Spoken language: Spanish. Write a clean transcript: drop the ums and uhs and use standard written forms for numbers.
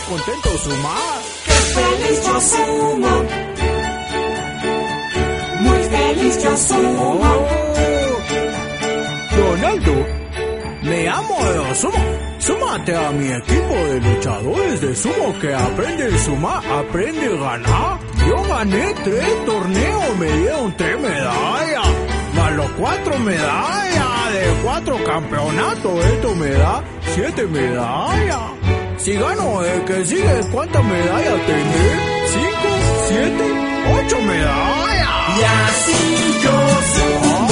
contento sumar. ¡Qué feliz yo sumo! Muy feliz yo sumo. Ronaldo, me amo de sumo. Súmate a mi equipo de luchadores de sumo que aprende a sumar, aprende a ganar. Yo gané 3 torneos, me dieron 3 medallas, más los 4 medallas de 4 campeonatos. Esto me da 7 medallas. Si gano el que sigue, ¿cuántas medallas tendré? 5, 7, 8 medallas. Y así yo sumo.